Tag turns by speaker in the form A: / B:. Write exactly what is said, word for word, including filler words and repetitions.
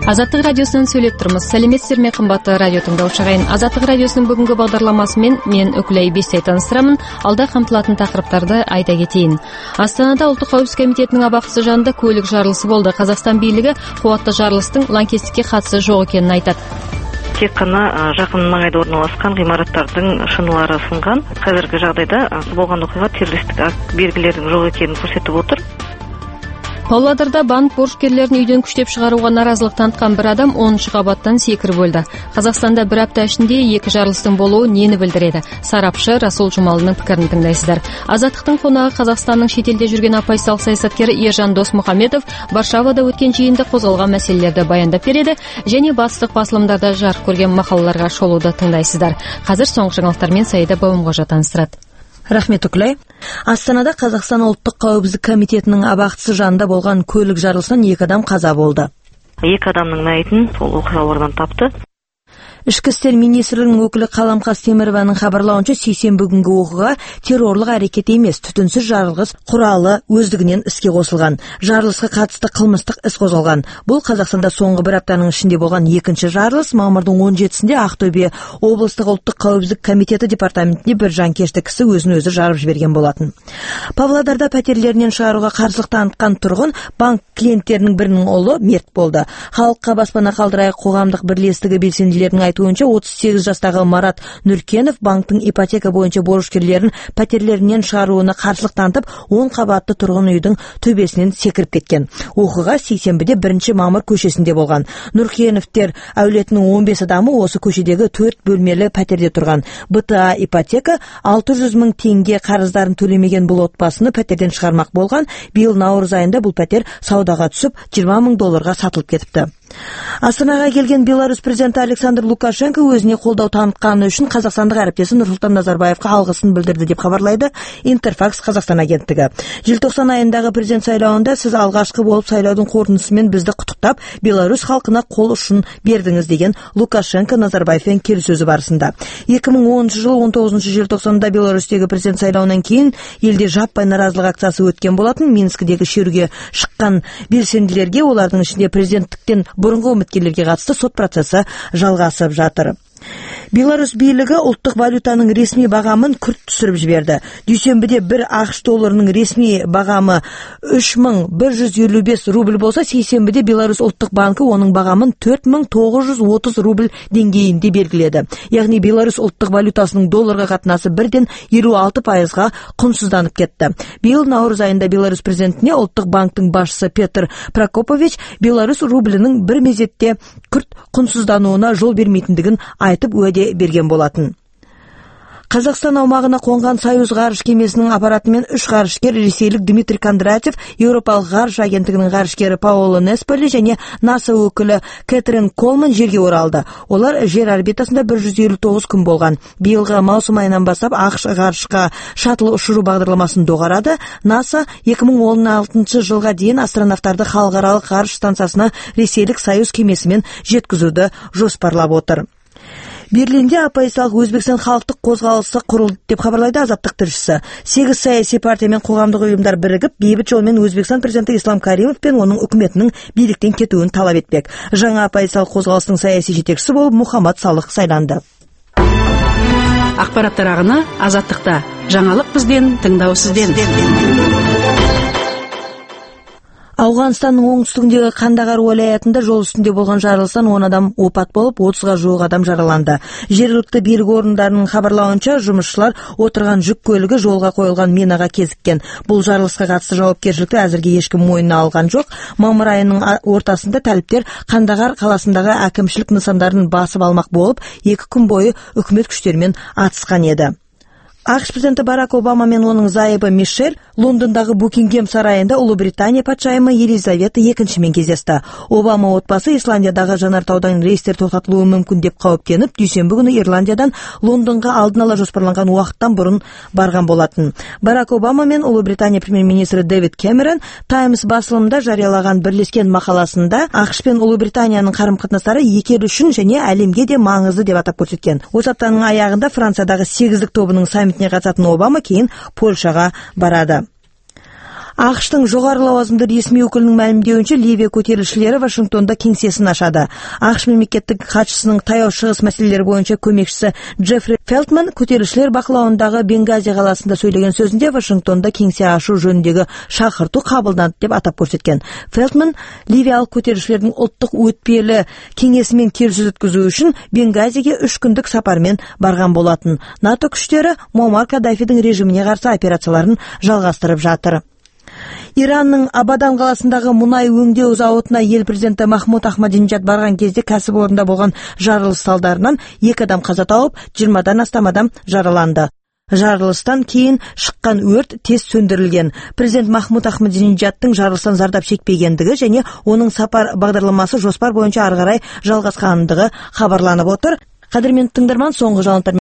A: Азаттық радиосынан сөйлеп тұрмыз. Сәлеметсіздер ме қымбатты радио тыңдаушы ағайын. Азаттық радиосының бүгінгі бағдарламасымен мен Үкілай Бестай таныстырамын. Алда қамтылатын тақырыптарды айта кетейін. Астанада ұлттық қауіпсіздік комитетінің абақтысы жанында көлік жарылысы болды. Қазақстан билігі қуатты жарылыстың лаңкестікке қатысы жоқ екенін айтады.
B: Тек қана жақын маңайда орналасқан ғимараттардың шынылары сынған. Қазіргі жағдайда болған оқиға террористік акт белгілерінің жоқ екенін көрсетіп отыр.
A: Павлодарда банк борышкерлерін үйден күштеп шығаруға наразылық танытқан бір адам оныншы қабаттан секіріп өлді. Қазақстанда бір апта ішінде екі жарылыстың болуы нені білдіреді? Сарапшы Расул Жұмалының пікірін тыңдайсыздар. Азаттықтың қонағы Қазақстанның шетелде жүрген оппозициялық саясаткері Ержан Досмұхамедов Варшавада өткен жиында қозғалған мәселелерді баяндап береді және батыстық басылымдарда жарық көрген мақалаларға шолуды тыңдайсыздар. Қазір соңғы жаңалықтармен Саида Бауымғожа таныстырады.
C: Рахмет, Үкілай. Астанада Қазақстан ұлттық қауіпсіздік комитетінің абақтысы жанында болған көлік жарылысынан екі адам қаза болды.
B: Екі адамның мәйітін сол оқиға орнынан тапты.
C: Ішкі істер министрінің өкілі Қаламқас Темірованың хабарлауынша сейсенбі күнгі оқиға террорлық әрекет емес, түтінсіз жарылғыш құралы өздігінен іске қосылған. Жарылысқа қатысты қылмыстық іс қозғалған. Бұл Қазақстанда соңғы бір аптаның ішінде болған екінші жарылыс. Мамырдың он жетісінде Ақтөбе облыстық ұлттық қауіпсіздік комитеті департаментінде бір жанкешті кісі өзін өзі жарып жіберген болатын. Павлодарда пәтерлерінен шығаруға қарсылық танытқан тұрғын банк клиенттерінің бірінің ұлы мерт болды. Халыққа баспана қалдырайық қоғамдық бірлестігі белсенділерінің айтуынша отыз сегіз жастағы Марат Нүркенов банктың ипотека бойынша борышкерлерін пәтерлерінен шығаруына қарсылық танытып, он қабатты тұрғын үйдің төбесінен секіріп кеткен. Оқиға сейсенбіде бірінші мамыр көшесінде болған. Нүркеновтер әулетінің он бес адамы осы көшедегі төрт бөлмелі пәтерде тұрған. БТА ипотека алты жүз мың теңге қарыздарын төлемеген бұл отбасыны пәтерден шығармақ болған. Биыл наурыз айында бұл пәтер саудаға түсіп жиырма мың долларға сатылып кетіпті. Астанаға келген Беларусь президенті Александр Лукашенко өзіне қолдау танытқаны үшін қазақстандық әріптесі Нұрсұлтан Назарбаевқа алғысын білдірді деп хабарлайды Интерфакс Қазақстан агенттігі. Желтоқсан айындағы президент сайлауында сіз алғашқы болып сайлаудың қорытындысымен бізді құттықтап, Беларусь халқына қол ұшын бердіңіз деген Лукашенко Назарбаевпен келіссөзі барысында. екі мың оныншы жылы он тоғызыншы желтоқсанда Беларусьтегі президент сайлауынан кейін елде жаппай наразылық акциясы өткен болатын. Минскідегі шеруге шыққан белсенділерге, олардың ішінде президенттіктен бұрынғы үміткерлерге қатысты сот процесі жалғасып жатыр. Беларусь билігі ұлттық валютаның ресми бағамын күрт түсіріп жіберді. Дүйсенбіде бір ақш долларының ресми бағамы үш мың бір жүз елу бес рубль болса, сейсенбіде Беларусь ұлттық банкі оның бағамын төрт мың тоғыз жүз отыз рубль деңгейінде белгіледі. Яғни Беларусь ұлттық валютасының долларға қатынасы бірден елу алты пайызға құнсызданып кетті. Биыл наурыз айында Беларусь президентіне ұлттық банктың басшысы Петр Прокопович Беларусь рублінің бір мезетте күрт құнсыздануына жол бермейтіндігін айтып уәде берген болатын. Қазақстан аумағына қонған Союз ғарыш кемесінің аппаратымен үш ғарышкер, ресейлік Дмитрий Кондратьев, Еуропалық ғарыш агенттігінің ғарышкері Паоло Несполи және НАСА өкілі Кэтрин Колман жерге оралды. Олар жер орбитасында бір жүз елу тоғыз күн болған. Биылғы маусым айынан бастап ақш ғарышқа шаттл ұшыру бағдарламасын доғарады. НАСА екі мың он алтыншы жылға дейін астронавтарды халықаралық ғарыш станциясына ресейлік Союз кемесімен жеткізуді жоспарлап отыр. Берлинде оппозициялық Өзбекстан халықтық қозғалысы құрылды деп хабарлайды Азаттық тілшісі. Сегіз саяси партия мен қоғамдық ұйымдар бірігіп, бейбіт жолмен Өзбекстан президенті Ислам Каримов пен оның үкіметінің биліктен кетуін талап етпек. Жаңа оппозициялық қозғалыстың саяси жетекшісі болып Мухаммад Салых сайланды.
D: Ақпараттар ағыны Азаттықта. Жаңалық бізден, тыңдау сізден.
C: Ауғанстанның оңтүстігіндегі Қандағар уәлаятында жол үстінде болған жарылыстан он адам опат болып, отызға жуық адам жараланды. Жергілікті билік орындарының хабарлауынша, жұмысшылар отырған жүк көлігі жолға қойылған минаға кезіккен. Бұл жарылысқа қатысты жауапкершілікті әзірге ешкім мойнына алған жоқ. Мамыр айының ортасында тәліптер Қандағар қаласындағы әкімшілік нысандарын басып алмақ болып, екі күн бойы үкімет күштерімен атысқан еді. ақш президенті Барак Обама мен оның зайыбы Мишель Лондондағы Букингем сарайында Ұлыбритания патшайымы Елизавета екіншімен кездесті. Обама отбасы Исландиядағы жанартаудан рейстер тоқтатылуы мүмкін деп қауіптеніп, дүйсенбі күні Ирландиядан Лондонға алдын ала жоспарланған уақыттан бұрын барған болатын. Барак Обама мен Ұлыбритания премьер-министрі Дэвид Кэмерон Таймс басылымында жариялаған бірлескен мақаласында ақш пен Ұлыбританияның қарым-қатынастары екі ел үшін және әлемге де маңызды деп атап көрсеткен. Осы аптаның аяғында Франциядағы сегіздік тобының саммитіне қатысатын Обама кейін Польшаға барады. АКШтың жоғары лауазымды ресми өкілінің мәлімдеуінше, Ливия көтерілісшілері Вашингтонда кеңсесін ашады. АКШ мемлекеттік хатшысының таяу шығыс мәселелері бойынша көмекшісі Джеффри Фелтман көтерілісшілер бақылауындағы Бенгази қаласында сөйлеген сөзінде Вашингтонда кеңсе ашу жөніндегі шақырту қабылданды деп атап көрсеткен. Фелтман ливиялық көтерілісшілердің ұлттық өтпелі кеңесімен келіссөз өткізу үшін Бенгазиге үш күндік сапармен барған болатын. НАТО күштері Муаммар Каддафидің режиміне қарсы операцияларын жалғастырып жатыр. Иранның Абадан қаласындағы мұнай өңдеу зауытына ел президенті Махмуд Ахмадинежад барған кезде кәсіпорында болған жарылыс салдарынан екі адам қаза тауып, жиырмадан астам адам жараланды. Жарылыстан кейін шыққан өрт тез сөндірілген. Президент Махмуд Ахмадинежадтың жарылыстан зардап шекпегендігі және оның сапар бағдарламасы жоспар бойынша ары қарай жалғасқандығы хабарланып отыр. Қадірменді тыңдарман, соңғы жаңалықтар